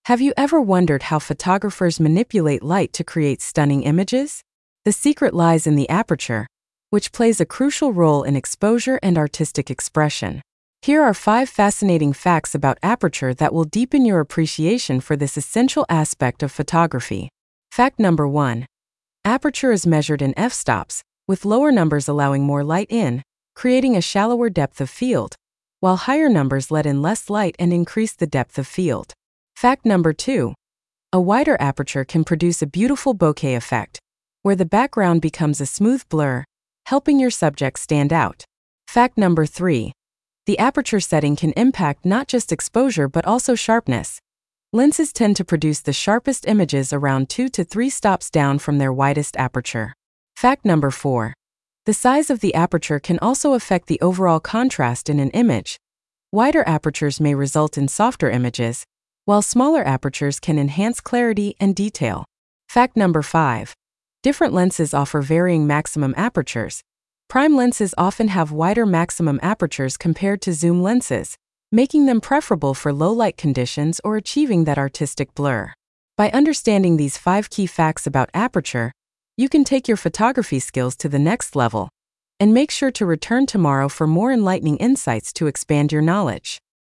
Have you ever wondered how photographers manipulate light to create stunning images? The secret lies in the aperture, which plays a crucial role in exposure and artistic expression. Here are 5 fascinating facts about aperture that will deepen your appreciation for this essential aspect of photography. Fact number 1. Aperture is measured in f-stops, with lower numbers allowing more light in, creating a shallower depth of field, while higher numbers let in less light and increase the depth of field. Fact number 2. A wider aperture can produce a beautiful bokeh effect, where the background becomes a smooth blur, helping your subject stand out. Fact number 3. The aperture setting can impact not just exposure but also sharpness. Lenses tend to produce the sharpest images around 2 to 3 stops down from their widest aperture. Fact number 4. The size of the aperture can also affect the overall contrast in an image. Wider apertures may result in softer images, while smaller apertures can enhance clarity and detail. Fact number 5. Different lenses offer varying maximum apertures. Prime lenses often have wider maximum apertures compared to zoom lenses, making them preferable for low light conditions or achieving that artistic blur. By understanding these 5 key facts about aperture, you can take your photography skills to the next level. And make sure to return tomorrow for more enlightening insights to expand your knowledge.